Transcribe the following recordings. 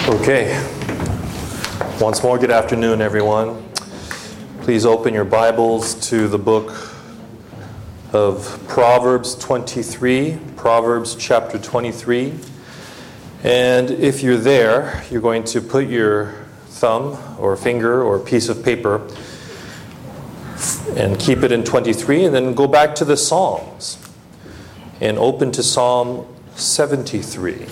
Okay. Once more, good afternoon, everyone. Please open your Bibles to the book of Proverbs 23, Proverbs chapter 23. And if you're there, you're going to put your thumb or finger or piece of paper and keep it in 23, and then go back to the Psalms and open to Psalm 73.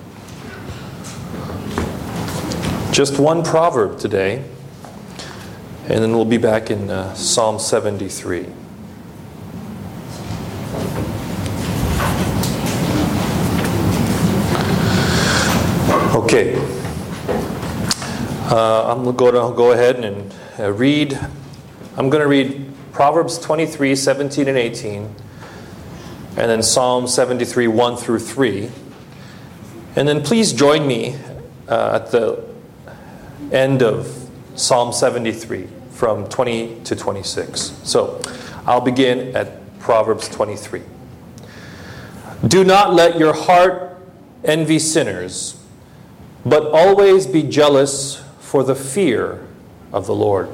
Just one proverb today, and then we'll be back in Psalm 73. Okay. I'm going to go ahead and read. I'm going to read Proverbs 23, 17 and 18, and then Psalm 73, 1 through 3. And then please join me at the end of Psalm 73 from 20 to 26. So I'll begin at Proverbs 23. Do not let your heart envy sinners, but always be jealous for the fear of the Lord.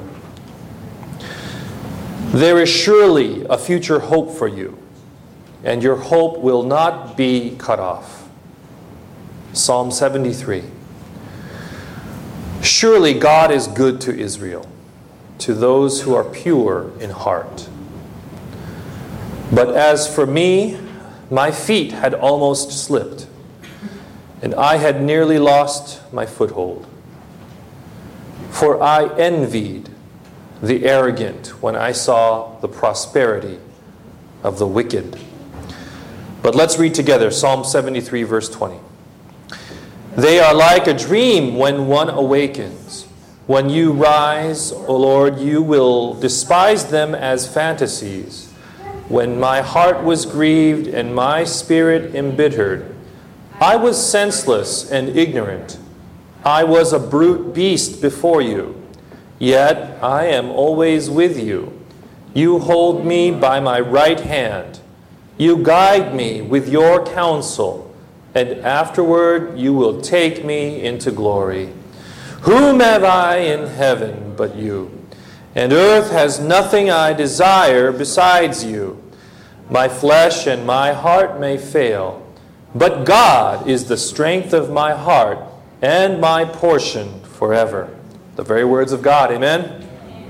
There is surely a future hope for you, and your hope will not be cut off. Psalm 73. Surely God is good to Israel, to those who are pure in heart. But as for me, my feet had almost slipped, and I had nearly lost my foothold. For I envied the arrogant when I saw the prosperity of the wicked. But let's read together Psalm 73, verse 20. They are like a dream when one awakens. When you rise, O Lord, you will despise them as fantasies. When my heart was grieved and my spirit embittered, I was senseless and ignorant. I was a brute beast before you. Yet I am always with you. You hold me by my right hand. You guide me with your counsel, and afterward you will take me into glory. Whom have I in heaven but you? And earth has nothing I desire besides you. My flesh and my heart may fail, but God is the strength of my heart and my portion forever. The very words of God, amen?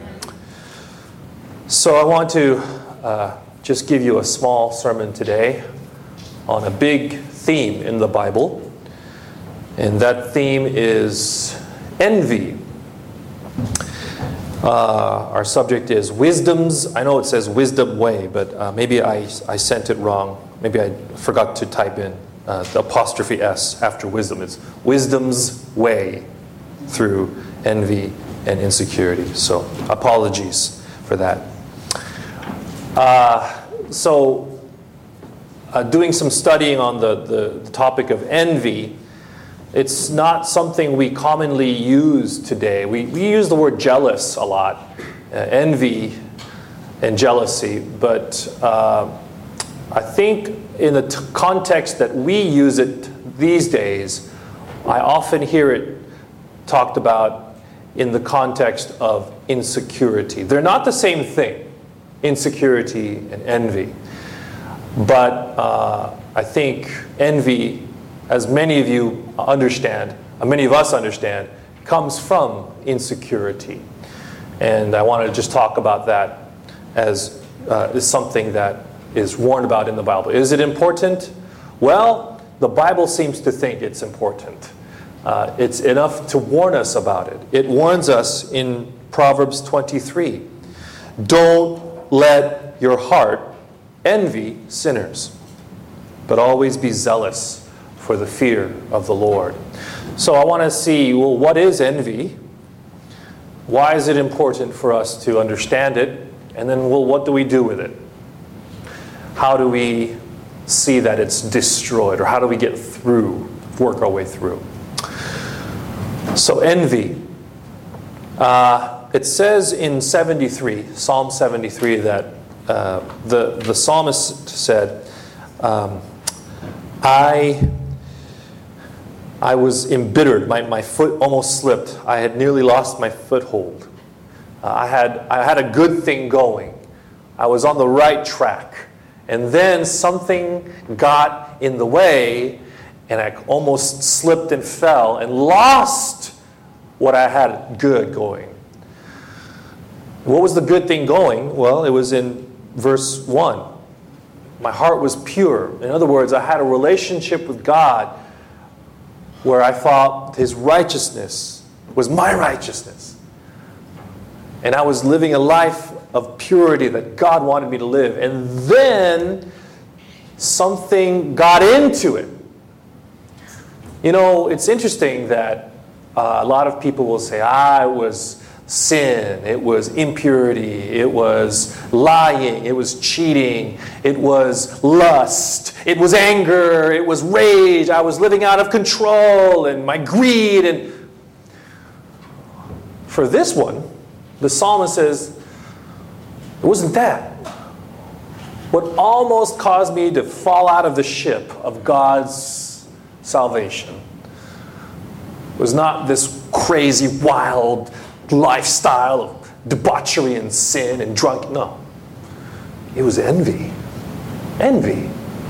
So I want to just give you a small sermon today on a big theme in the Bible, and that theme is envy. Our subject is wisdom's, I know it says wisdom way, but maybe I sent it wrong. Maybe I forgot to type in the apostrophe S after wisdom. It's wisdom's way through envy and insecurity. So apologies for that. Doing some studying on the topic of envy, it's not something we commonly use today. We use the word jealous a lot, envy and jealousy, but I think in the context that we use it these days, I often hear it talked about in the context of insecurity. They're not the same thing, insecurity and envy. But I think envy, as many of you understand, many of us understand, comes from insecurity. And I want to just talk about that as something that is warned about in the Bible. Is it important? Well, the Bible seems to think it's important. It's enough to warn us about it. It warns us in Proverbs 23. Don't let your heart envy sinners, but always be zealous for the fear of the Lord. So I want to see, well, what is envy? Why is it important for us to understand it? And then, well, what do we do with it? How do we see that it's destroyed? Or how do we get through, work our way through? So envy. It says in Psalm 73, that the psalmist said, I was embittered. My foot almost slipped. I had nearly lost my foothold. I had a good thing going. I was on the right track. And then something got in the way, and I almost slipped and fell and lost what I had good going. What was the good thing going? Well, it was in verse 1. My heart was pure. In other words, I had a relationship with God where I thought His righteousness was my righteousness. And I was living a life of purity that God wanted me to live. And then something got into it. You know, it's interesting that a lot of people will say, it was sin, it was impurity, it was lying, it was cheating, it was lust, it was anger, it was rage, I was living out of control, and my greed. And for this one, the psalmist says, it wasn't that. What almost caused me to fall out of the ship of God's salvation was not this crazy, wild lifestyle of debauchery and sin and drunk. No. It was envy. Envy.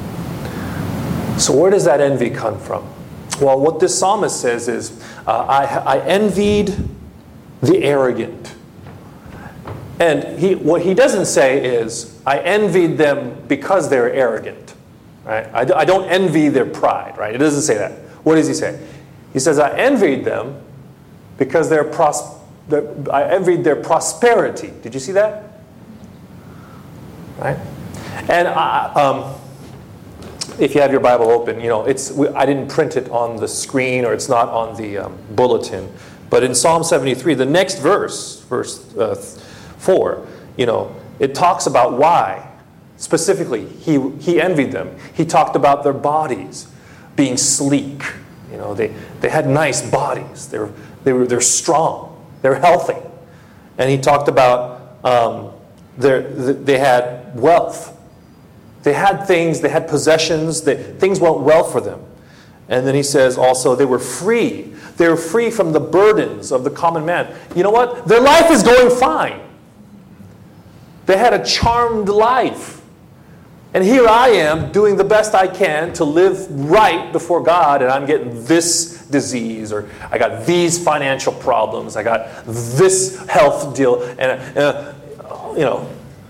So where does that envy come from? Well, what this psalmist says is, I envied the arrogant. And what he doesn't say is, I envied them because they're arrogant. Right? I don't envy their pride. Right? It doesn't say that. What does he say? He says, I envied them because I envied their prosperity. Did you see that? Right? And if you have your Bible open, you know, I didn't print it on the screen, or it's not on the bulletin. But in Psalm 73, the next verse 4, you know, it talks about why. Specifically, he envied them. He talked about their bodies being sleek. You know, they had nice bodies. They're strong. They're healthy. And he talked about they had wealth. They had things, they had possessions, things went well for them. And then he says also they were free. They were free from the burdens of the common man. You know what? Their life is going fine. They had a charmed life. And here I am doing the best I can to live right before God, and I'm getting this disease, or I got these financial problems, I got this health deal, and you know.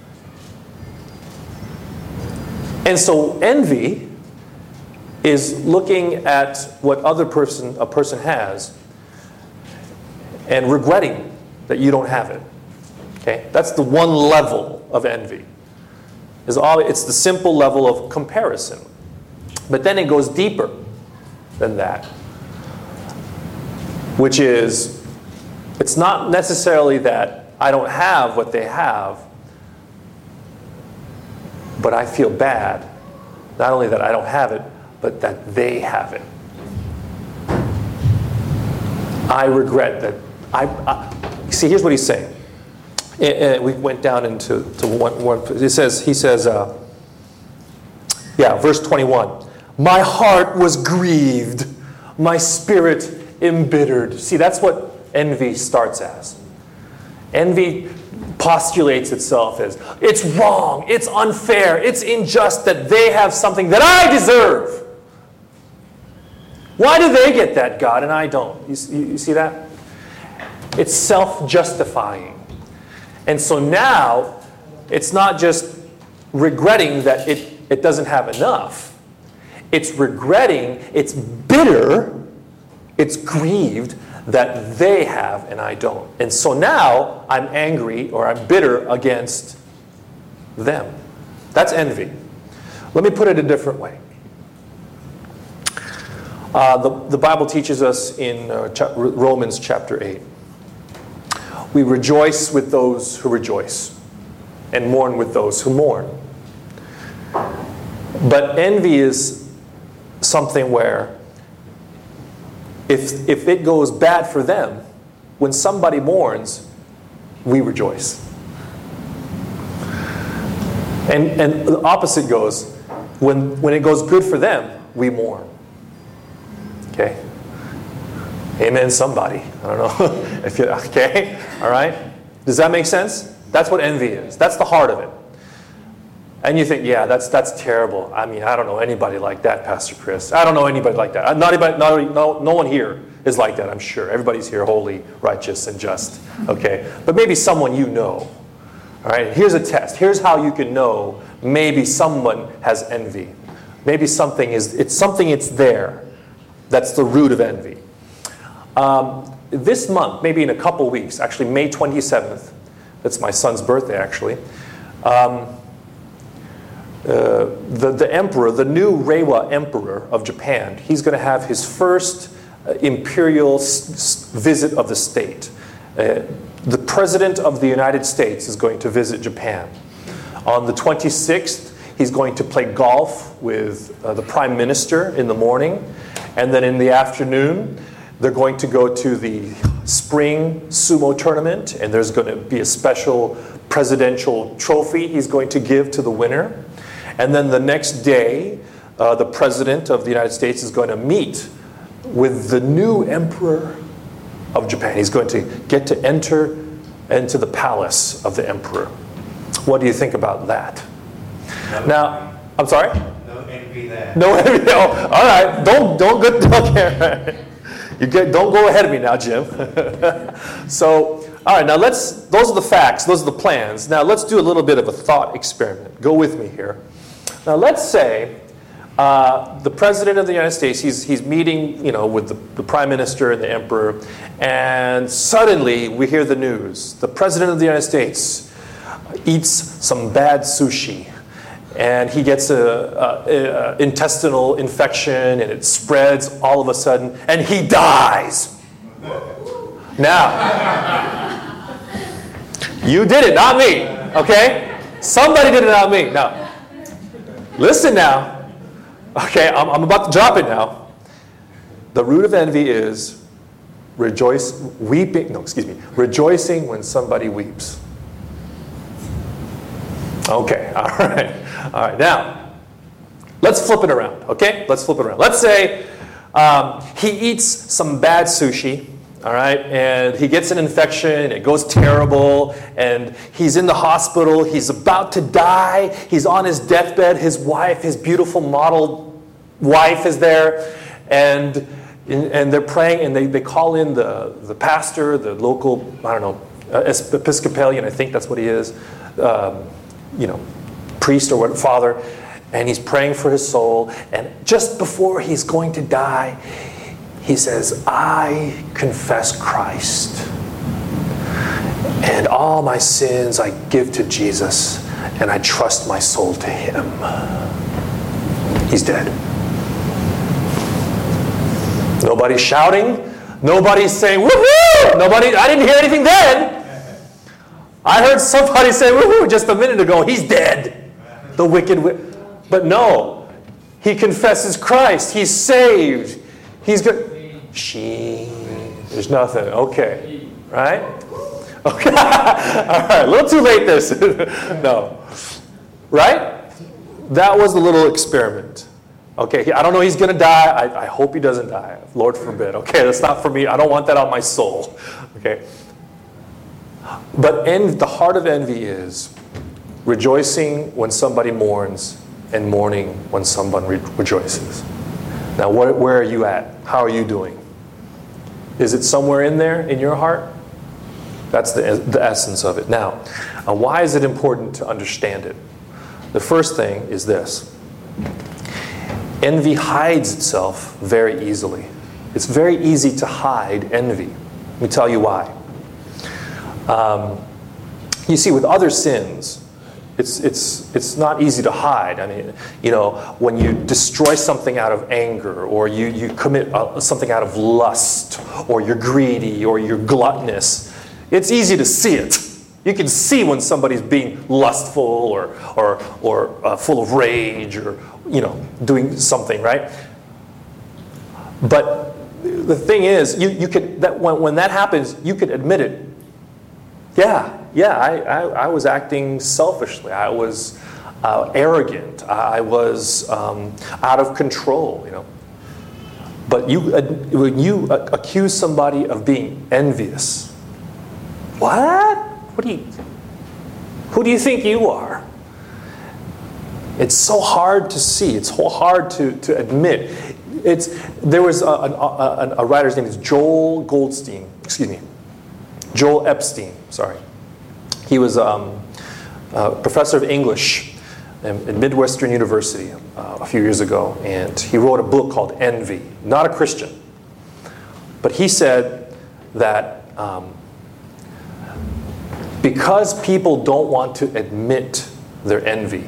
And so envy is looking at what a person has and regretting that you don't have it. Okay? That's the one level of envy. It's the simple level of comparison. But then it goes deeper than that. Which is, it's not necessarily that I don't have what they have, but I feel bad. Not only that I don't have it, but that they have it. I regret that. See, here's what he's saying. We went down into one. He says, verse 21. My heart was grieved, my spirit embittered. See, that's what envy starts as. Envy postulates itself as, it's wrong, it's unfair, it's unjust that they have something that I deserve. Why do they get that, God, and I don't? You see that? It's self-justifying. And so now, it's not just regretting that it doesn't have enough. It's regretting, it's bitter, it's grieved that they have and I don't. And so now, I'm angry or I'm bitter against them. That's envy. Let me put it a different way. The Bible teaches us in Romans chapter 8. We rejoice with those who rejoice and mourn with those who mourn. But envy is something where if it goes bad for them, when somebody mourns, we rejoice. And the opposite goes, when it goes good for them, we mourn. Okay? Amen, somebody. I don't know. If you, okay, all right? Does that make sense? That's what envy is. That's the heart of it. And you think, yeah, that's terrible. I mean, I don't know anybody like that, Pastor Chris. I don't know anybody like that. No one here is like that, I'm sure. Everybody's here holy, righteous, and just. Okay? But maybe someone you know. All right? Here's a test. Here's how you can know maybe someone has envy. Maybe it's there. That's the root of envy. This month, maybe in a couple weeks, actually May 27th, that's my son's birthday actually, the emperor, the new Reiwa emperor of Japan, he's going to have his first imperial visit of the state. The president of the United States is going to visit Japan. On the 26th, he's going to play golf with the prime minister in the morning. And then in the afternoon, they're going to go to the spring sumo tournament. And there's going to be a special presidential trophy he's going to give to the winner. And then the next day, the president of the United States is going to meet with the new emperor of Japan. He's going to get to enter into the palace of the emperor. What do you think about that? Now, I'm sorry? No envy there. No envy. Oh, all right. Don't okay. Don't go ahead of me now, Jim. So, all right. Now those are the facts. Those are the plans. Now let's do a little bit of a thought experiment. Go with me here. Now let's say the president of the United States, he's meeting, with the prime minister and the emperor, and suddenly we hear the news. The president of the United States eats some bad sushi, and he gets a intestinal infection, and it spreads all of a sudden, and he dies. Now, you did it, not me, okay? Somebody did it, not me. Now, listen now. Okay, I'm about to drop it now. The root of envy is rejoicing when somebody weeps. Okay, all right. Now, let's flip it around, okay? Let's flip it around. Let's say he eats some bad sushi, all right, and he gets an infection, it goes terrible, and he's in the hospital, he's about to die, he's on his deathbed, his wife, his beautiful model wife is there, and they're praying, and they call in the pastor, the local, I don't know, Episcopalian, I think that's what he is, priest or what, father, and he's praying for his soul, and just before he's going to die, he says, I confess Christ, and all my sins I give to Jesus, and I trust my soul to Him. He's dead. Nobody's shouting. Nobody's saying, woohoo! I didn't hear anything then. I heard somebody say, woohoo, just a minute ago. He's dead. The wicked. But no. He confesses Christ. He's saved. He's good. There's nothing. Okay. Right? Okay. All right. A little too late this. No. Right? That was the little experiment. Okay. I don't know he's going to die. I hope he doesn't die. Lord forbid. Okay. That's not for me. I don't want that on my soul. Okay. But the heart of envy is rejoicing when somebody mourns and mourning when someone rejoices. Now, where are you at? How are you doing? Is it somewhere in there, in your heart? That's the essence of it. Now, why is it important to understand it? The first thing is this. Envy hides itself very easily. It's very easy to hide envy. Let me tell you why. You see, with other sins, it's not easy to hide. I mean, when you destroy something out of anger, or you commit something out of lust, or you're greedy, or you're gluttonous, it's easy to see it. You can see when somebody's being lustful or full of rage, or doing something, right? But the thing is, you could when that happens, you could admit it. Yeah, I was acting selfishly. I was arrogant. I was out of control, But when you accuse somebody of being envious, what? Who do you think you are? It's so hard to see. It's so hard to admit. There was a writer's name is Joel Epstein. Sorry, he was a professor of English at Midwestern University a few years ago, and he wrote a book called Envy. Not a Christian, but he said that because people don't want to admit their envy,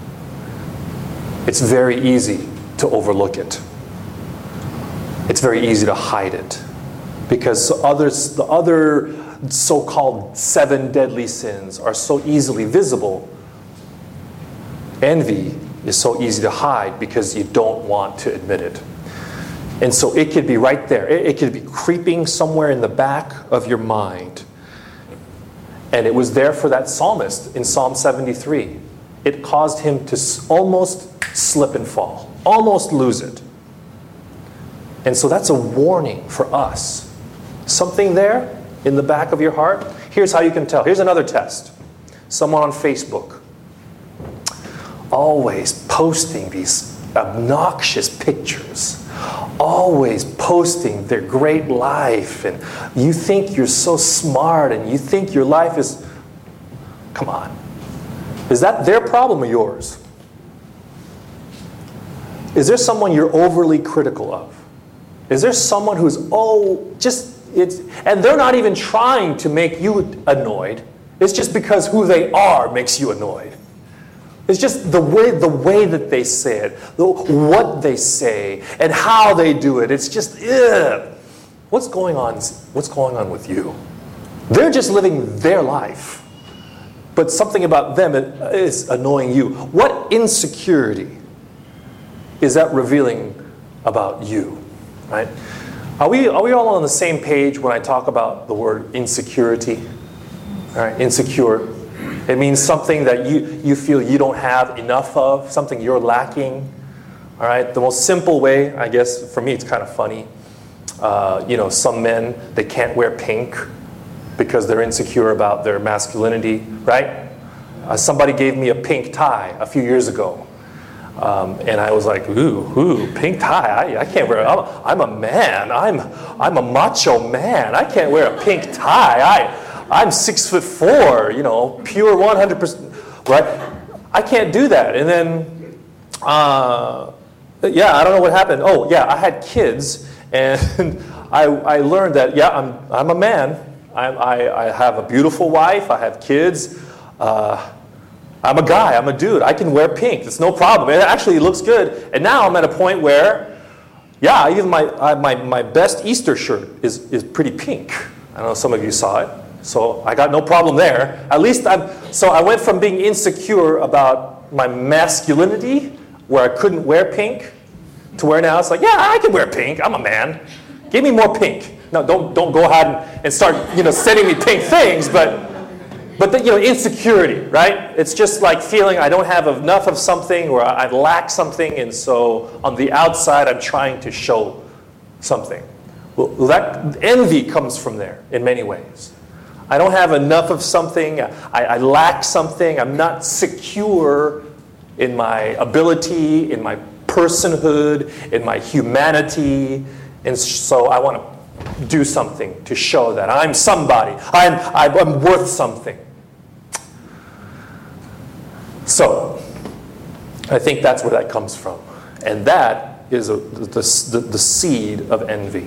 it's very easy to overlook it. It's very easy to hide it. Because the other so-called 7 deadly sins are so easily visible. Envy is so easy to hide because you don't want to admit it. And so it could be right there. It could be creeping somewhere in the back of your mind. And it was there for that psalmist in Psalm 73. It caused him to almost slip and fall, almost lose it. And so that's a warning for us. Something there in the back of your heart. Here's how you can tell. Here's another test. Someone on Facebook, always posting these obnoxious pictures, always posting their great life, and you think you're so smart and you think your life is... Come on. Is that their problem or yours? Is there someone you're overly critical of? Is there someone who's, and they're not even trying to make you annoyed. It's just because who they are makes you annoyed. It's just the way that they say it, what they say, and how they do it. It's just, ugh. What's going on with you? They're just living their life. But something about them is annoying you. What insecurity is that revealing about you? Right? Are we all on the same page when I talk about the word insecurity? All right, insecure. It means something that you feel you don't have enough of, something you're lacking. All right, the most simple way, I guess, for me, it's kind of funny. Some men, they can't wear pink because they're insecure about their masculinity, right? Somebody gave me a pink tie a few years ago. And I was like, ooh, pink tie. I can't wear it. I'm a man. I'm a macho man. I can't wear a pink tie. I'm 6'4", pure 100%, right? I can't do that. And then, I don't know what happened. Oh, yeah, I had kids, and I learned that, I'm a man. I have a beautiful wife. I have kids. I'm a guy. I'm a dude. I can wear pink. It's no problem. It actually looks good. And now I'm at a point where, even my best Easter shirt is pretty pink. I don't know if some of you saw it. So I got no problem there. At least I went from being insecure about my masculinity, where I couldn't wear pink, to where now it's like, I can wear pink. I'm a man. Give me more pink. No, don't go ahead and start, sending me pink things, but insecurity, right? It's just like feeling I don't have enough of something, or I lack something, and so on the outside I'm trying to show something. Well, that envy comes from there in many ways. I don't have enough of something. I lack something. I'm not secure in my ability, in my personhood, in my humanity, and so I want to do something to show that I'm somebody. I'm worth something. So, I think that's where that comes from. And that is the seed of envy.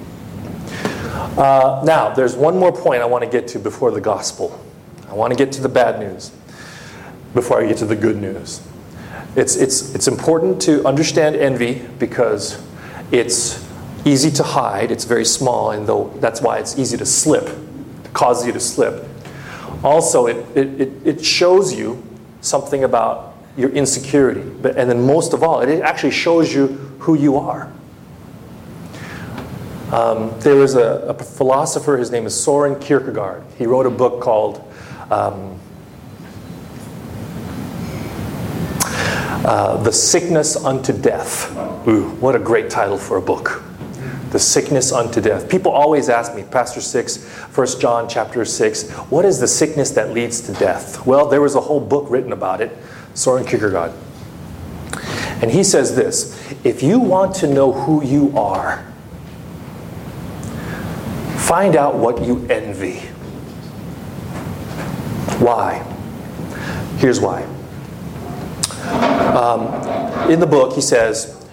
Now, there's one more point I want to get to before the gospel. I want to get to the bad news before I get to the good news. It's important to understand envy because it's easy to hide. It's very small, and that's why it's easy to slip. It causes you to slip. Also, it shows you something about your insecurity. And then most of all, it actually shows you who you are. There was a philosopher, his name is Soren Kierkegaard. He wrote a book called The Sickness Unto Death. Ooh, what a great title for a book. The sickness unto death. People always ask me, Pastor 6, 1 John chapter 6, what is the sickness that leads to death? Well, there was a whole book written about it, Soren Kierkegaard. And he says this, if you want to know who you are, find out what you envy. Why? Here's why. In the book, he says,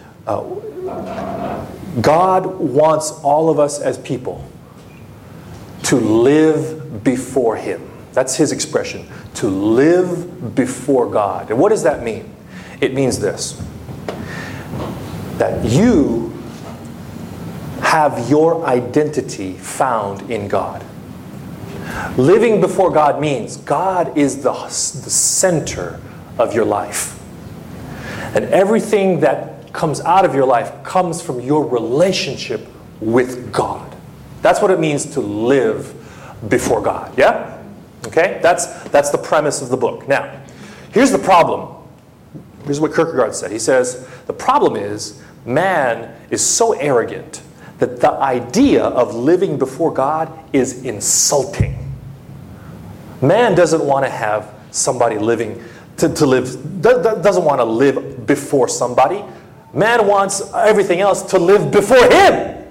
God wants all of us as people to live before Him. That's His expression, to live before God. And what does that mean? It means this, that you have your identity found in God. Living before God means God is the center of your life. And everything that comes out of your life comes from your relationship with God. That's what it means to live before God. Yeah? Okay? That's the premise of the book. Now, here's the problem. Here's what Kierkegaard said. He says, the problem is, man is so arrogant that the idea of living before God is insulting. Man doesn't want to have somebody living, doesn't want to live before somebody. Man wants everything else to live before him.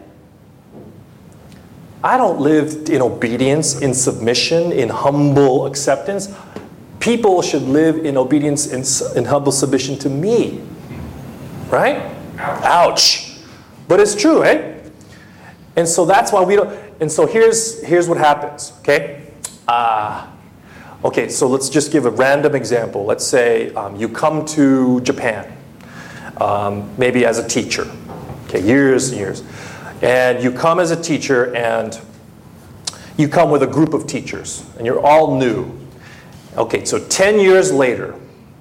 I don't live in obedience, in submission, in humble acceptance. People should live in obedience and humble submission to me. Right? Ouch. But it's true, eh? And so that's why we don't. And so here's what happens, okay? Okay, so let's just give a random example. Let's say you come to Japan, maybe as a teacher, okay, years and years. And you come as a teacher and you come with a group of teachers and you're all new. Okay, so 10 years later,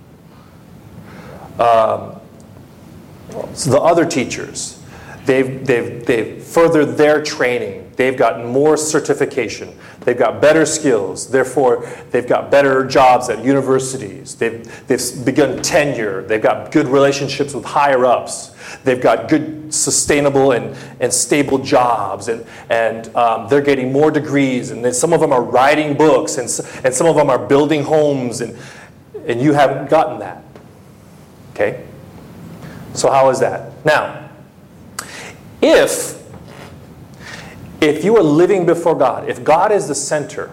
so the other teachers, they've furthered their training. They've gotten more certification. They've got better skills. Therefore, they've got better jobs at universities. They've begun tenure. They've got good relationships with higher ups. They've got good, sustainable, and stable jobs. And they're getting more degrees. And then some of them are writing books. And some of them are building homes. And you haven't gotten that. Okay? So how is that? Now, if you are living before God, if God is the center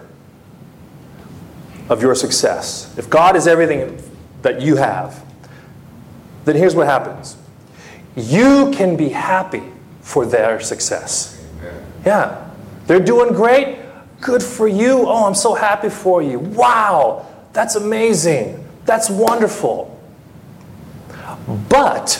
of your success, if God is everything that you have, then here's what happens. You can be happy for their success. Yeah. They're doing great. Good for you. Oh, I'm so happy for you. Wow. That's amazing. That's wonderful. But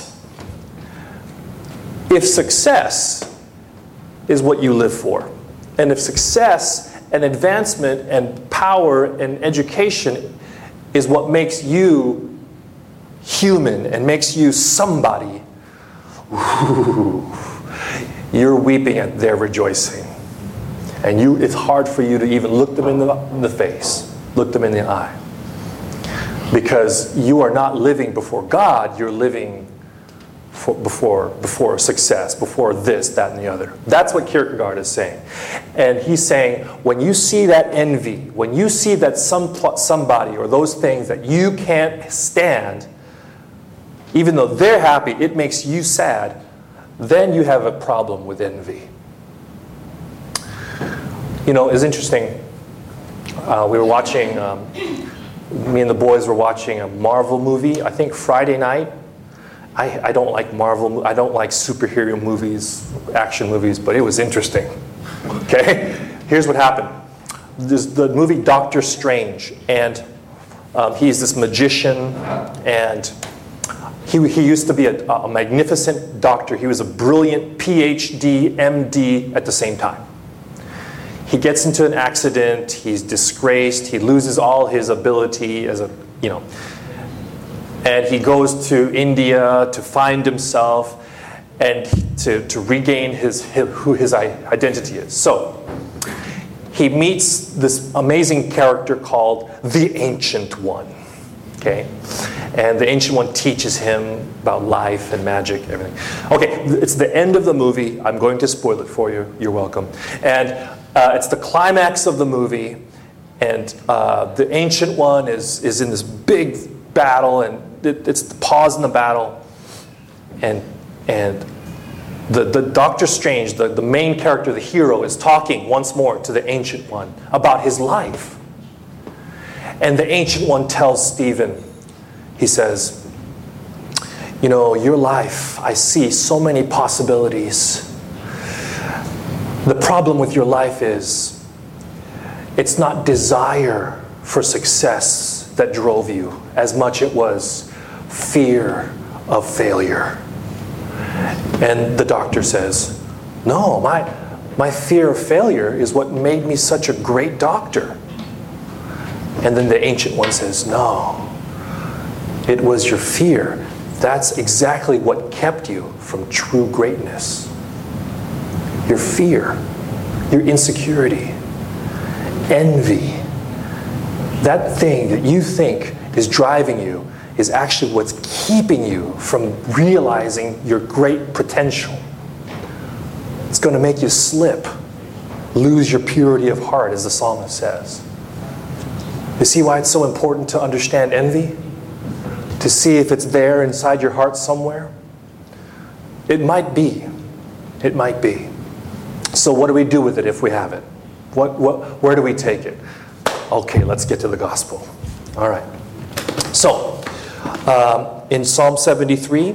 if success is what you live for, and if success and advancement and power and education is what makes you human and makes you somebody, you're weeping at their rejoicing. And it's hard for you to even look them in the face, look them in the eye. Because you are not living before God, you're living before success, before this, that, and the other. That's what Kierkegaard is saying. And he's saying, when you see that envy, when you see that somebody or those things that you can't stand, even though they're happy, it makes you sad, then you have a problem with envy. You know, it's interesting. We were watching, me and the boys were watching a Marvel movie, I think Friday night. I don't like Marvel, I don't like superhero movies, action movies, but it was interesting. Okay? Here's what happened. There's the movie Doctor Strange, and he's this magician, and he used to be a magnificent doctor. He was a brilliant PhD, MD at the same time. He gets into an accident, he's disgraced, he loses all his ability as and he goes to India to find himself and to regain who his identity is. So, he meets this amazing character called the Ancient One. Okay? And the Ancient One teaches him about life and magic, everything. Okay, it's the end of the movie. I'm going to spoil it for you. You're welcome. And it's the climax of the movie. And the Ancient One is in this big battle, and it's the pause in the battle. And the Doctor Strange, the main character, the hero, is talking once more to the Ancient One about his life. And the Ancient One tells Stephen, he says, you know, your life, I see so many possibilities. The problem with your life is, it's not desire for success that drove you as much it was fear of failure. And the doctor says, no, my fear of failure is what made me such a great doctor. And then the Ancient One says, no, it was your fear. That's exactly what kept you from true greatness. Your fear, your insecurity, envy. That thing that you think is driving you is actually what's keeping you from realizing your great potential. It's going to make you slip, lose your purity of heart, as the psalmist says. You see why it's so important to understand envy? To see if it's there inside your heart somewhere? It might be. It might be. So what do we do with it if we have it? Where do we take it? Okay, let's get to the gospel. All right. So, in Psalm 73,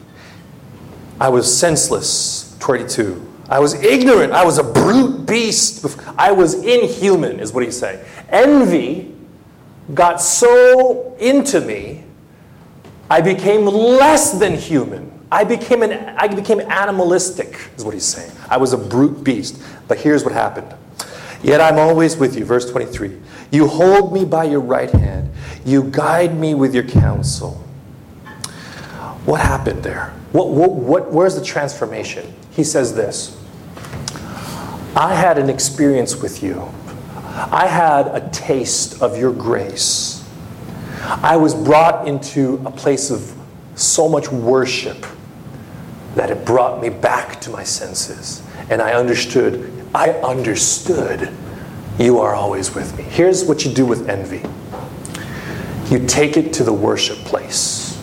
I was senseless, 22. I was ignorant. I was a brute beast. I was inhuman, is what he's saying. Envy got so into me, I became less than human. I became animalistic, is what he's saying. I was a brute beast. But here's what happened. Yet I'm always with you, verse 23. You hold me by your right hand. You guide me with your counsel. What happened there? Where's the transformation? He says this. I had an experience with you. I had a taste of your grace. I was brought into a place of so much worship that it brought me back to my senses. And I understood you are always with me. Here's what you do with envy. You take it to the worship place.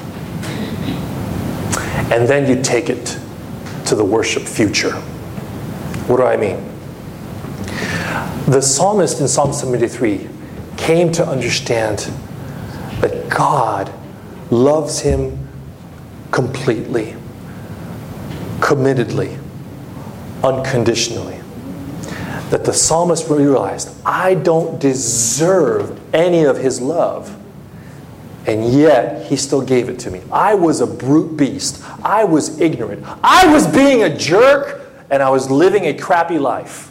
And then you take it to the worship future. What do I mean? The psalmist in Psalm 73 came to understand that God loves him completely, committedly, unconditionally. That the psalmist realized, I don't deserve any of his love, and yet he still gave it to me. I was a brute beast. I was ignorant. I was being a jerk, and I was living a crappy life.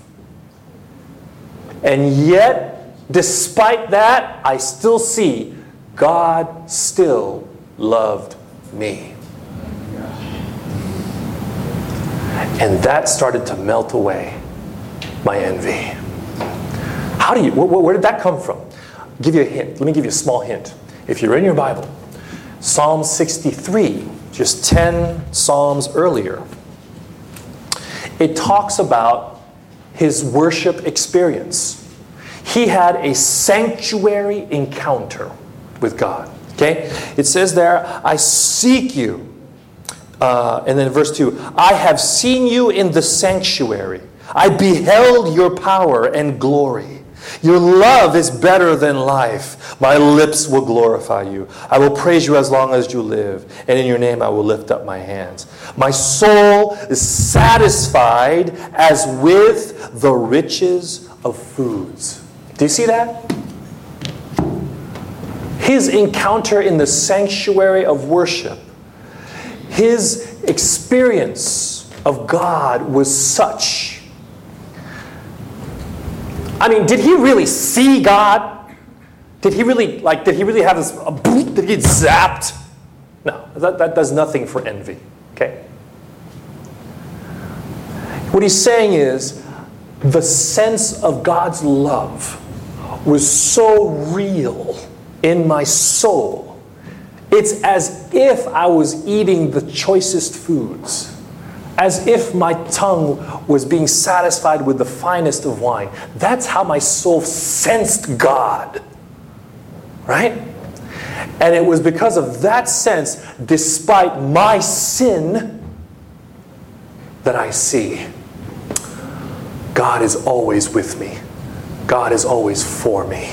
And yet, despite that, I still see God still loved me. And that started to melt away my envy. Where did that come from? I'll give you a hint. Let me give you a small hint. If you're in your Bible, Psalm 63, just 10 Psalms earlier, it talks about his worship experience. He had a sanctuary encounter with God. Okay? It says there, I seek you. And then verse 2, I have seen you in the sanctuary. I beheld your power and glory. Your love is better than life. My lips will glorify you. I will praise you as long as you live. And in your name I will lift up my hands. My soul is satisfied as with the riches of foods. Do you see that? His encounter in the sanctuary of worship, his experience of God was such. I mean, did he really see God? Did he really have this, did he get zapped? No, that does nothing for envy, okay? What he's saying is, the sense of God's love was so real in my soul. It's as if I was eating the choicest foods, as if my tongue was being satisfied with the finest of wine. That's how my soul sensed God, right? And it was because of that sense, despite my sin, that I see God is always with me. God is always for me.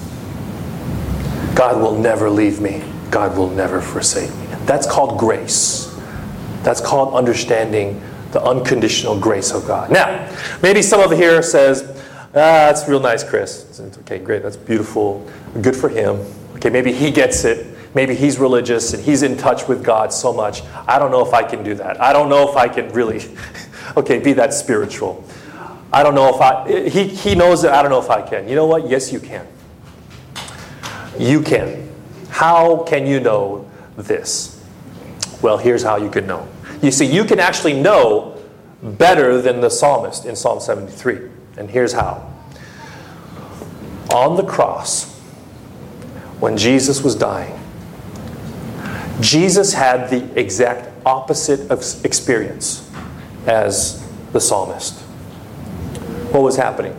God will never leave me. God will never forsake me. That's called grace. That's called understanding the unconditional grace of God. Now, maybe some of you here says, that's real nice, Chris. Okay, great, that's beautiful. Good for him. Okay, maybe he gets it. Maybe he's religious and he's in touch with God so much. I don't know if I can do that. I don't know if I can really, be that spiritual. I don't know if he knows that I don't know if I can. You know what? Yes, you can. You can. How can you know this? Well, here's how you can know. You see, you can actually know better than the psalmist in Psalm 73. And here's how. On the cross, when Jesus was dying, Jesus had the exact opposite of experience as the psalmist. What was happening?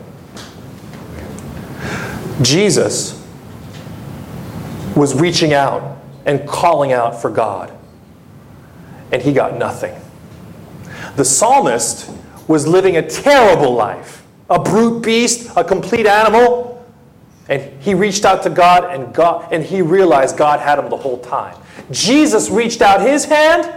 Jesus was reaching out and calling out for God, and he got nothing. The psalmist was living a terrible life, a brute beast, a complete animal, and he reached out to God, and he realized God had him the whole time. Jesus reached out his hand.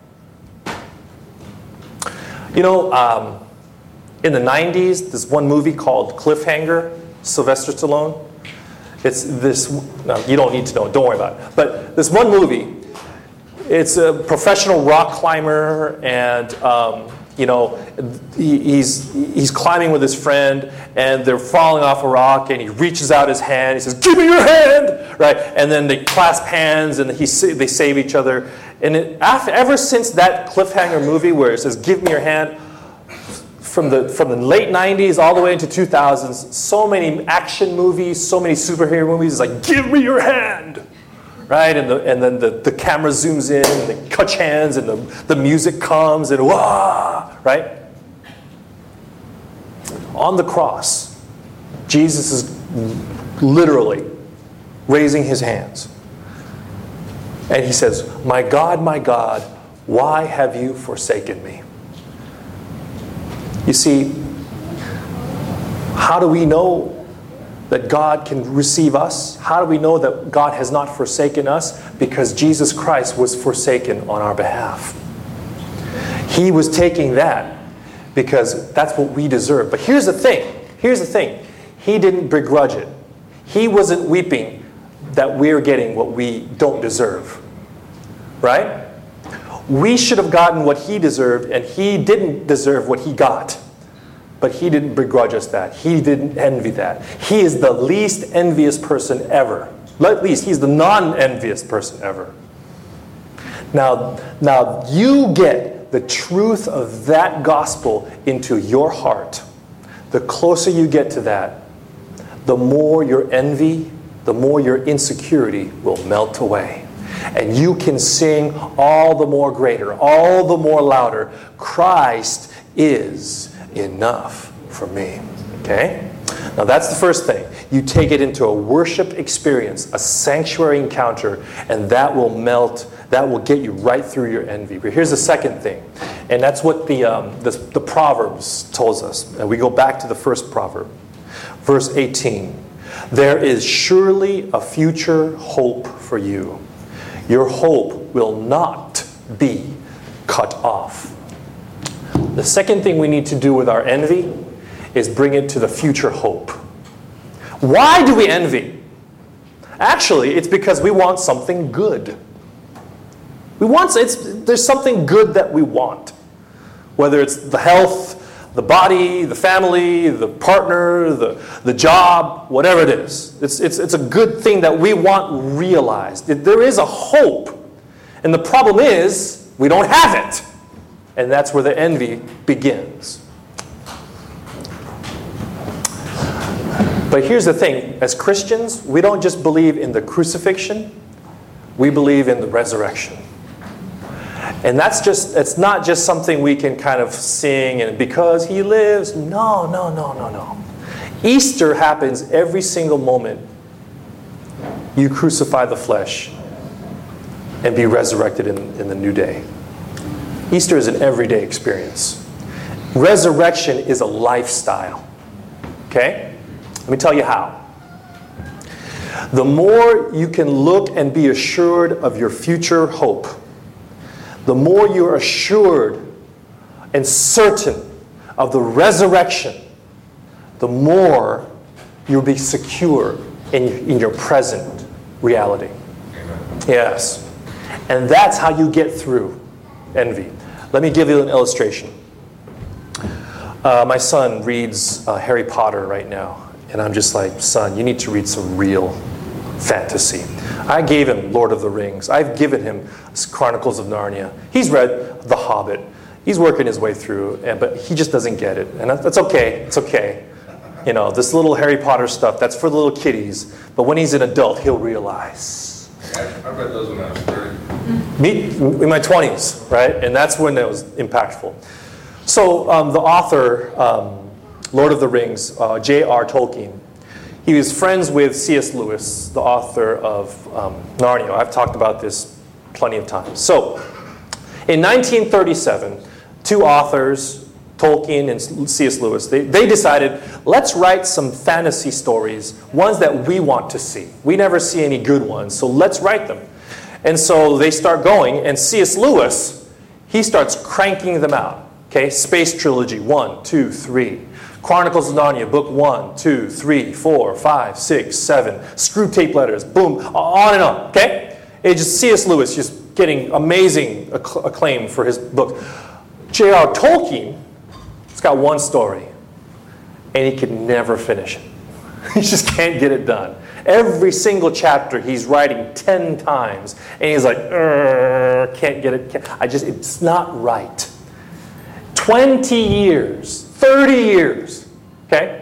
In the 90s, this one movie called Cliffhanger, Sylvester Stallone. It's this, no, you don't need to know, don't worry about it. But this one movie, it's a professional rock climber, and he's climbing with his friend, and they're falling off a rock, and he reaches out his hand. He says, "Give me your hand!" Right? And then they clasp hands, and they save each other. And ever since that Cliffhanger movie, where it says, "Give me your hand," from the late 90s all the way into 2000s, so many action movies, so many superhero movies, it's like, "Give me your hand!" Right? And then the camera zooms in, and they catch hands, and the music comes, and wah! Right? On the cross, Jesus is literally raising his hands. And he says, my God, why have you forsaken me?" You see, how do we know that God can receive us? How do we know that God has not forsaken us? Because Jesus Christ was forsaken on our behalf. He was taking that because that's what we deserve. But here's the thing. He didn't begrudge it. He wasn't weeping that we're getting what we don't deserve. Right? We should have gotten what he deserved, and he didn't deserve what he got. But he didn't begrudge us that. He didn't envy that. He is the least envious person ever. At least he's the non-envious person ever. Now you get the truth of that gospel into your heart. The closer you get to that, the more your envy, the more your insecurity will melt away. And you can sing all the more greater, all the more louder, "Christ is enough for me." Okay? Now that's the first thing. You take it into a worship experience, a sanctuary encounter, and that will get you right through your envy. But here's the second thing, and that's what the Proverbs tells us. And we go back to the first proverb, verse 18. "There is surely a future hope for you. Your hope will not be cut off." The second thing we need to do with our envy is bring it to the future hope. Why do we envy? Actually, it's because we want something good. There's something good that we want. Whether it's the health, the body, the family, the partner, the job, whatever it is. It's a good thing that we want realized. There is a hope. And the problem is, we don't have it. And that's where the envy begins. But here's the thing. As Christians, we don't just believe in the crucifixion. We believe in the resurrection. And it's not just something we can kind of sing and because he lives. No, no, no, no, no. Easter happens every single moment you crucify the flesh and be resurrected in the new day. Easter is an everyday experience. Resurrection is a lifestyle. Okay? Let me tell you how. The more you can look and be assured of your future hope, the more you're assured and certain of the resurrection, the more you'll be secure in your present reality. Amen. Yes. And that's how you get through envy. Let me give you an illustration. My son reads Harry Potter right now. And I'm just like, son, you need to read some real fantasy. I gave him Lord of the Rings. I've given him Chronicles of Narnia. He's read The Hobbit. He's working his way through, but he just doesn't get it. And that's okay. It's okay. You know, this little Harry Potter stuff, that's for the little kiddies. But when he's an adult, he'll realize. I read those when I was 30. Me, in my 20s, right? And that's when it was impactful. So the author, Lord of the Rings, J.R. Tolkien, he was friends with C.S. Lewis, the author of Narnia. I've talked about this plenty of times. So, in 1937, two authors, Tolkien and C.S. Lewis, they decided, let's write some fantasy stories, ones that we want to see. We never see any good ones, so let's write them. And so they start going, and C.S. Lewis, he starts cranking them out. Okay, Space Trilogy, 1, 2, 3. Chronicles of Narnia, book 1, 2, 3, 4, 5, 6, 7. Screwtape Letters, boom, on and on, okay? It's just C.S. Lewis just getting amazing acclaim for his book. J.R. Tolkien, he's got one story, and he can never finish it. He just can't get it done. Every single chapter he's writing 10 times, and he's like, can't get it, it's not right. 20 years, 30 years, okay?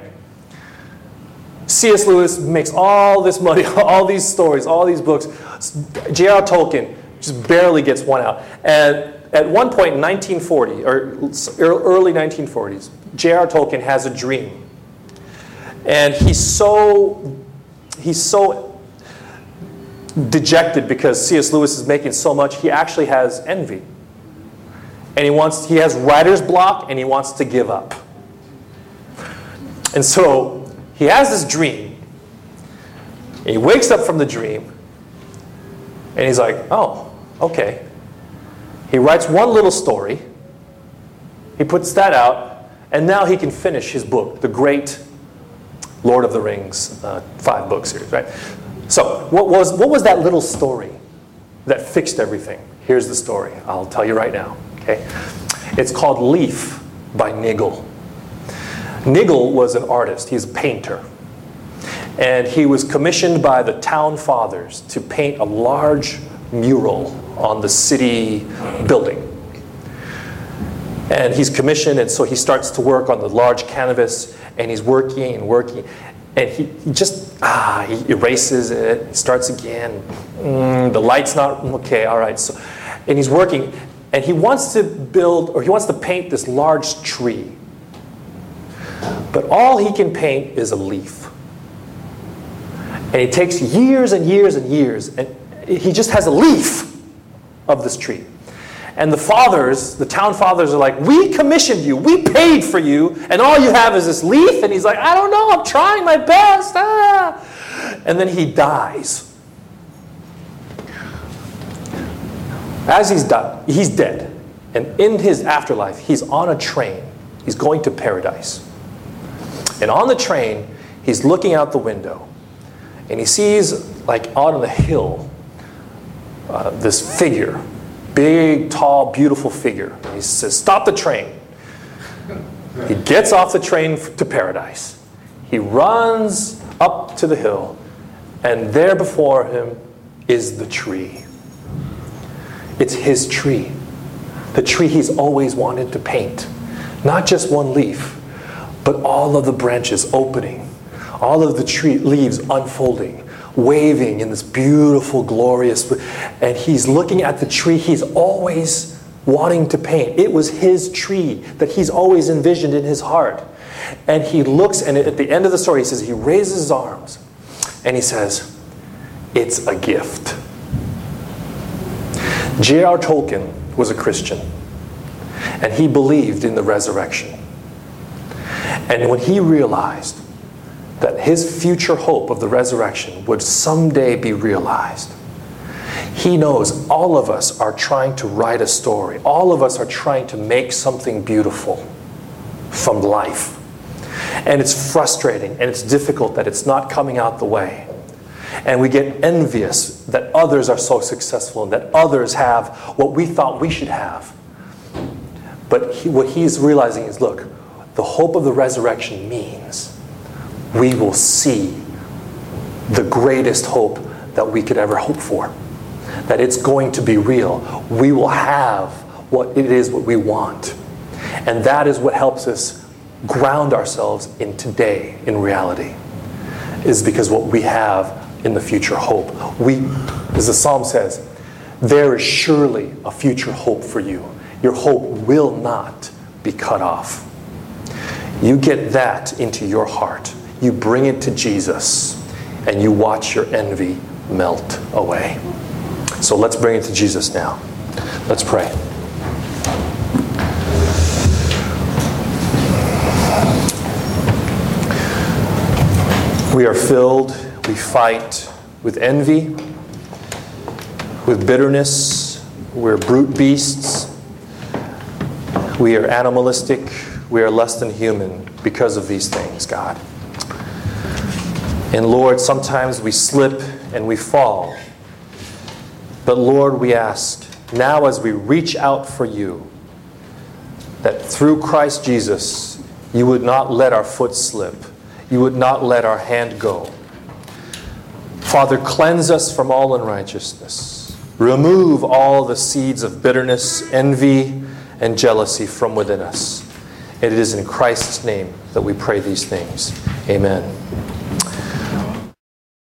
C.S. Lewis makes all this money, all these stories, all these books. J.R. Tolkien just barely gets one out. And at one point in 1940, or early 1940s, J.R. Tolkien has a dream. And he's so dejected because C.S. Lewis is making so much, he actually has envy. And he has writer's block, and he wants to give up. And so he has this dream. And he wakes up from the dream, and he's like, oh, okay. He writes one little story. He puts that out, and now he can finish his book, the great Lord of the Rings 5-book series, right? So what was that little story that fixed everything? Here's the story. I'll tell you right now. Okay? It's called Leaf by Nigel. Nigel was an artist. He's a painter. And he was commissioned by the town fathers to paint a large mural on the city building. And he's commissioned, and so he starts to work on the large canvas, and he's working and working. And he erases it, starts again. The light's not, okay, all right. So, and he's working. And he wants to paint this large tree. But all he can paint is a leaf. And it takes years and years and years, and he just has a leaf of this tree. And the town fathers are like, we commissioned you, we paid for you, and all you have is this leaf? And he's like, I don't know, I'm trying my best. And then he dies. As he's dead. And in his afterlife, he's on a train. He's going to paradise. And on the train, he's looking out the window. And he sees, like out on the hill, this figure. Big, tall, beautiful figure. And he says, stop the train. He gets off the train to paradise. He runs up to the hill. And there before him is the tree. It's his tree. The tree he's always wanted to paint. Not just one leaf, but all of the branches opening. All of the tree leaves unfolding, waving in this beautiful, glorious, and he's looking at the tree he's always wanting to paint. It was his tree that he's always envisioned in his heart. And he looks, and at the end of the story, he says, he raises his arms, and he says, it's a gift. J.R. Tolkien was a Christian, and he believed in the resurrection. And when he realized that his future hope of the resurrection would someday be realized, he knows all of us are trying to write a story. All of us are trying to make something beautiful from life. And it's frustrating and it's difficult that it's not coming out the way. And we get envious that others are so successful and that others have what we thought we should have. But what he's realizing is, look, the hope of the resurrection means we will see the greatest hope that we could ever hope for. That it's going to be real. We will have what it is what we want. And that is what helps us ground ourselves in today, in reality, is because what we have in the future hope. As the Psalm says, there is surely a future hope for you. Your hope will not be cut off. You get that into your heart. You bring it to Jesus, and you watch your envy melt away. So let's bring it to Jesus now. Let's pray. We are filled, we fight with envy, with bitterness. We're brute beasts. We are animalistic. We are less than human because of these things, God. And Lord, sometimes we slip and we fall. But Lord, we ask, now as we reach out for you, that through Christ Jesus, you would not let our foot slip. You would not let our hand go. Father, cleanse us from all unrighteousness. Remove all the seeds of bitterness, envy, and jealousy from within us. It is in Christ's name that we pray these things. Amen.